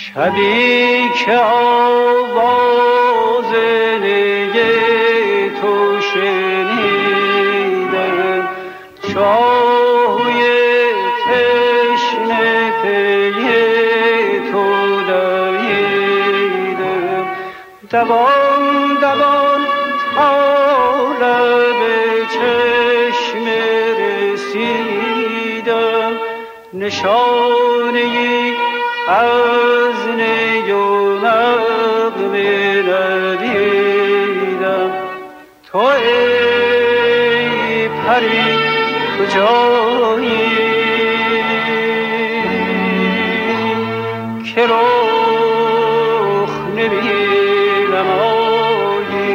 شبی که آواز نی تو شنیدم، چاهوی تشنه پی تو دویدم، دوان دوان تا لب چشمه رسیدم، نشانه‌ای از نی و نغمه ندیدم. تو ای پری کجایی که رخ نمی‌نمایی؟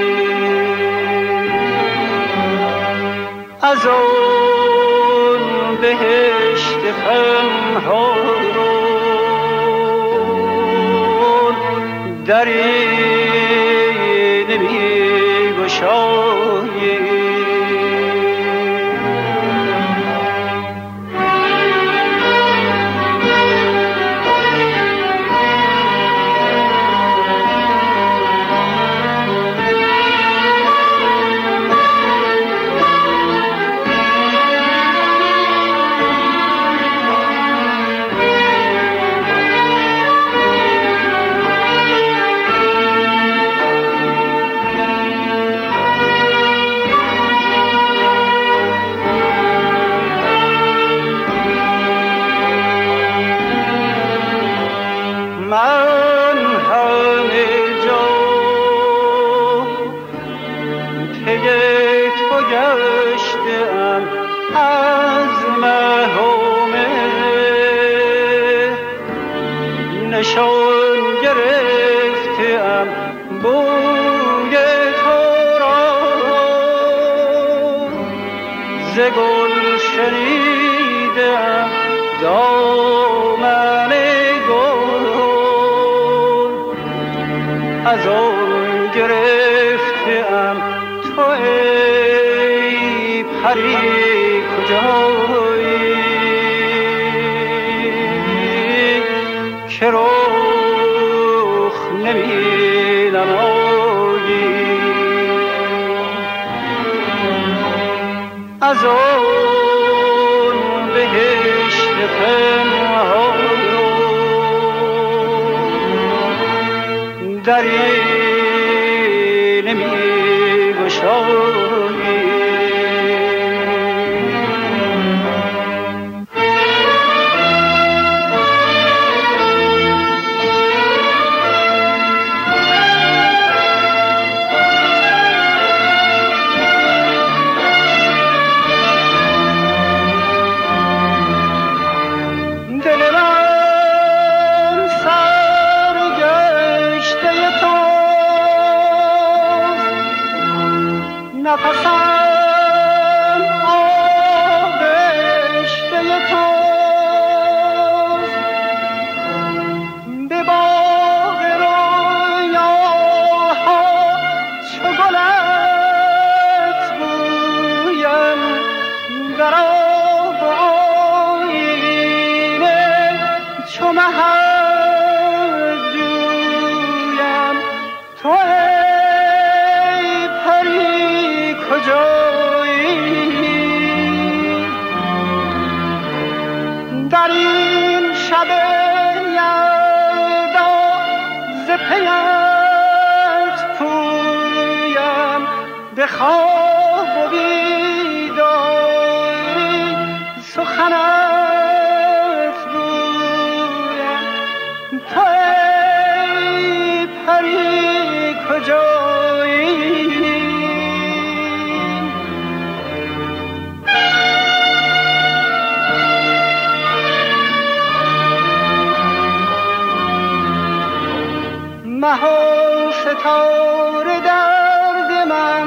از آن بهشت پنهان دری نمی‌گشایی. نشان گرفتم بوی تو را، ز گل شنیدم دامن گل، از آن گرفتم تو ای پری کجایی که رخ نمی‌نمایی؟ از آن بهشت پنهان دری نمی‌گشایی. نفسم آغشته توست، به باغ رویاها چو گلت بویم، در آب آیینه چو مهت جویم. تو ای پری کجایی در این شب یلدا، ز پیت پویم، به خواب و بیداری سخنت گویم. تو ای پری کجایی مها ستاره درد من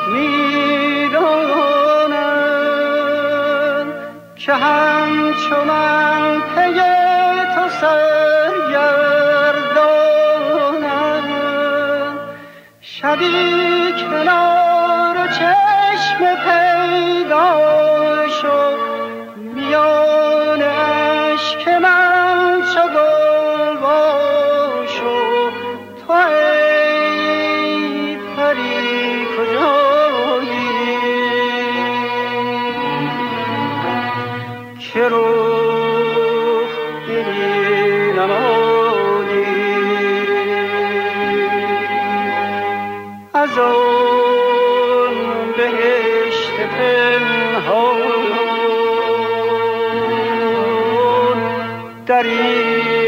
میدانم که همچو من پی تو سرگردانم. شبی کنار چشم پیدا شد، میان اشک من چو گلبانم. چه رخ دلی نمادی از آن بهشت پنهان در این